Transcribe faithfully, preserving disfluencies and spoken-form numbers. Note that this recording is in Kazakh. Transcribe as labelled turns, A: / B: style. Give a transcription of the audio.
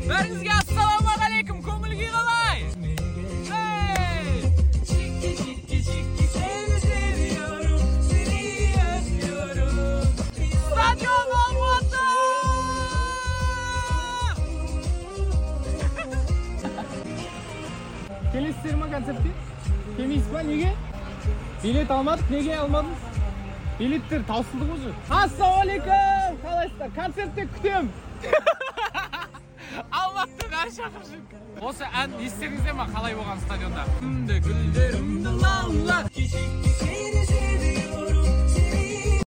A: Бәріңізге ассалаумағалейкум, көңіл күй қалай? Стадион Алматы!
B: Келесіздер ма концертке? Келмейсіз ба? Неге? Билет алмадық, неге алмадыңыз? Билеттер таусылды ғой. Ассалаумағалейкум! Қалайсыздар? Концертте күтем.
A: Алматы бәрі шақыршын. Осы ән естеріңізде ма қалай болған стадионда? Күнде гүлдерімді лаулап